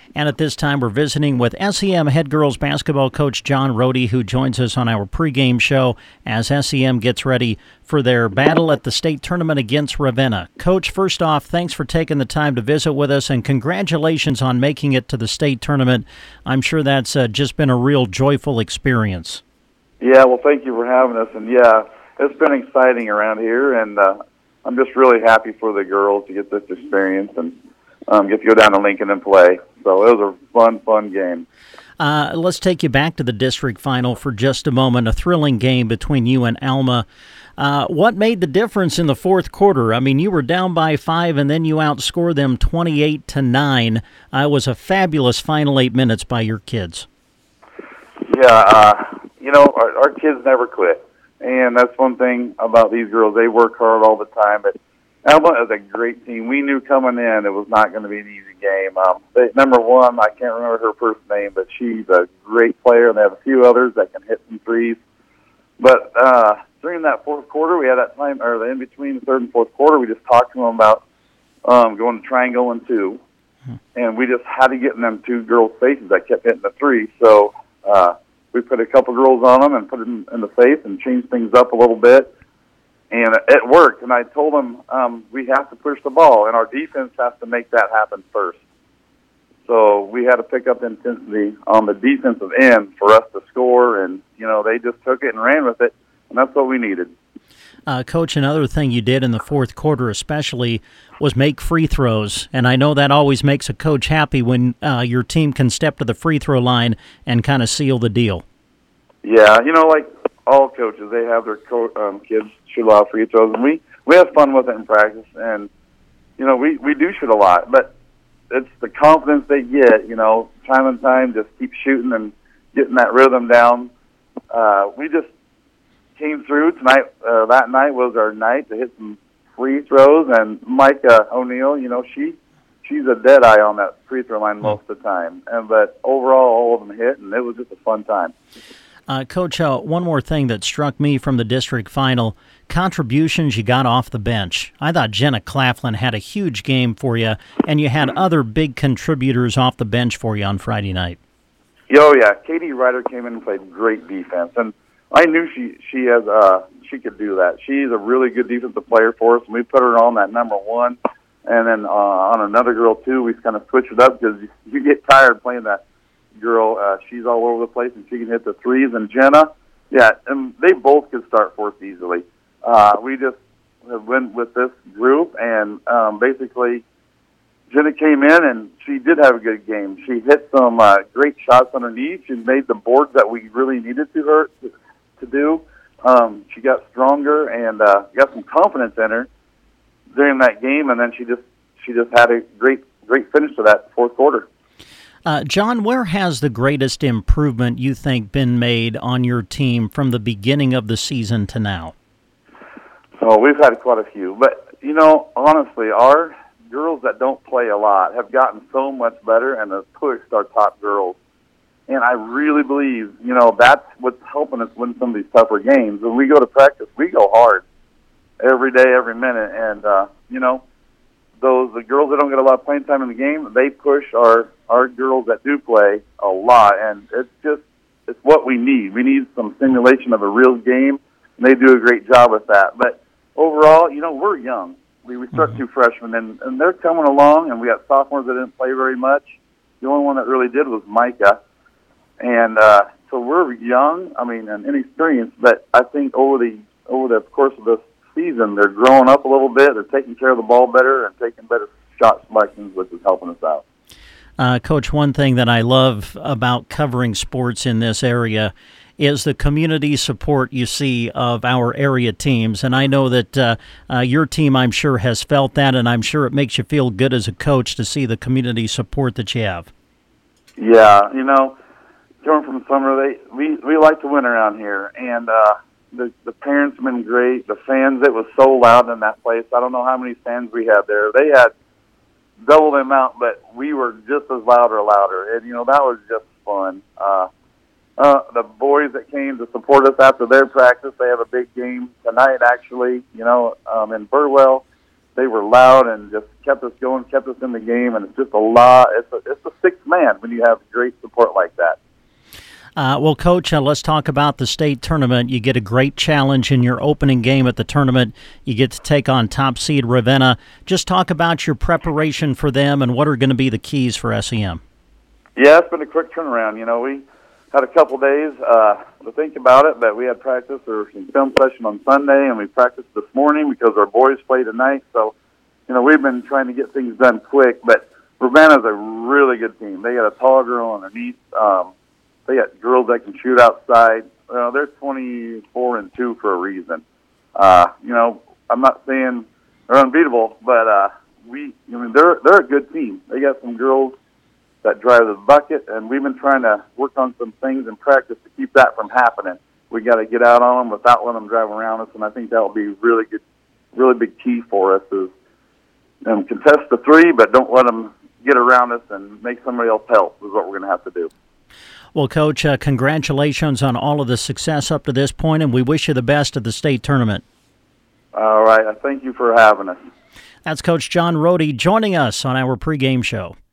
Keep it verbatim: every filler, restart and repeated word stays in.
And at this time, we're visiting with S E M head girls basketball coach John Rohde, who joins us on our pregame show as S E M gets ready for their battle at the state tournament against Ravenna. Coach, first off, thanks for taking the time to visit with us, and congratulations on making it to the state tournament. I'm sure that's uh, just been a real joyful experience. Yeah, well, thank you for having us. And, yeah, it's been exciting around here, and uh, I'm just really happy for the girls to get this experience and um, get to go down to Lincoln and play. So it was a fun, fun game. Uh, let's take you back to the district final for just a moment, a thrilling game between you and Alma. Uh, what made the difference in the fourth quarter? I mean, you were down by five, and then you outscored them twenty-eight to nine. Uh, it was a fabulous final eight minutes by your kids. Yeah, uh, you know, our, our kids never quit. And that's one thing about these girls. They work hard all the time. But Alma is a great team. We knew coming in it was not going to be an easy game. Um, they, number one, I can't remember her first name, but she's a great player, and they have a few others that can hit some threes. But uh, during that fourth quarter, we had that time, or the in between the third and fourth quarter, we just talked to them about um, going to triangle and two, hmm. and we just had to get in them two girls' faces that kept hitting the three. So uh, we put a couple girls on them and put them in the face and changed things up a little bit. And it worked, and I told them um, we have to push the ball, and our defense has to make that happen first. So we had to pick up intensity on the defensive end for us to score, and, you know, they just took it and ran with it, and that's what we needed. Uh, Coach, another thing you did in the fourth quarter especially was make free throws, and I know that always makes a coach happy when uh, your team can step to the free throw line and kind of seal the deal. Yeah, you know, like all coaches, they have their co- um, kids shoot a lot of free throws, and we, we have fun with it in practice, and, you know, we, we do shoot a lot, but it's the confidence they get, you know, time and time, just keep shooting and getting that rhythm down. Uh, we just came through tonight. Uh, that night was our night to hit some free throws, and Micah O'Neill, you know, she she's a dead eye on that free throw line most of the time. And but overall, all of them hit, and it was just a fun time. Uh, Coach, uh, one more thing that struck me from the district final, contributions you got off the bench. I thought Jenna Claflin had a huge game for you, and you had other big contributors off the bench for you on Friday night. Oh, yeah. Katie Ryder came in and played great defense, and I knew she she has uh she could do that. She's a really good defensive player for us, and we put her on that number one, and then uh, on another girl, too, we kind of switched it up because you, you get tired playing that girl. Uh, she's all over the place, and she can hit the threes. And Jenna, yeah, and they both could start for us easily. Uh, we just went with this group, and um, basically Jenna came in, and she did have a good game. She hit some uh, great shots underneath. She made the boards that we really needed to her to, to do. Um, she got stronger and uh, got some confidence in her during that game, and then she just she just had a great great finish to that fourth quarter. Uh, John, where has the greatest improvement you think been made on your team from the beginning of the season to now? Oh, we've had quite a few. But, you know, honestly, our girls that don't play a lot have gotten so much better and have pushed our top girls. And I really believe, you know, that's what's helping us win some of these tougher games. When we go to practice, we go hard every day, every minute. And, uh, you know, those the girls that don't get a lot of playing time in the game, they push our, our girls that do play a lot. And it's just it's what we need. We need some simulation of a real game, and they do a great job with that. But overall, you know, we're young. We, we start mm-hmm. two freshmen, and, and they're coming along, and we got sophomores that didn't play very much. The only one that really did was Micah. And uh, so we're young, I mean, and inexperienced, but I think over the over the course of this season, they're growing up a little bit. They're taking care of the ball better and taking better shot selections, which is helping us out. Uh, Coach, one thing that I love about covering sports in this area is the community support you see of our area teams. And I know that uh, uh, your team, I'm sure, has felt that, and I'm sure it makes you feel good as a coach to see the community support that you have. Yeah, you know, coming from Summer, they we, we like to win around here. And uh, the, the parents have been great. The fans, it was so loud in that place. I don't know how many fans we had there. They had double the amount, but we were just as loud or louder. And, you know, that was just fun. Uh, Uh, the boys that came to support us after their practice, they have a big game tonight, actually, you know, um, in Burwell. They were loud and just kept us going, kept us in the game, and it's just a lot. It's a, it's a sixth man when you have great support like that. Uh, well, Coach, uh, let's talk about the state tournament. You get a great challenge in your opening game at the tournament. You get to take on top seed Ravenna. Just talk about your preparation for them and what are going to be the keys for S E M. Yeah, it's been a quick turnaround. You know, we had a couple days uh, to think about it, but we had practice or some film session on Sunday, and we practiced this morning because our boys play tonight. So, you know, we've been trying to get things done quick, but Ravenna's a really good team. They got a tall girl underneath. Um, They got girls that can shoot outside. Uh, they're twenty-four and two for a reason. Uh, you know, I'm not saying they're unbeatable, but uh, we, I mean, they're they're a good team. They got some girls that drive the bucket, and we've been trying to work on some things in practice to keep that from happening. We got to get out on them without letting them drive around us, and I think that will be really good, really big key for us is um, contest the three, but don't let them get around us and make somebody else help is what we're going to have to do. Well, Coach, uh, congratulations on all of the success up to this point, and we wish you the best at the state tournament. All right. Thank you for having us. That's Coach John Rohde joining us on our pregame show.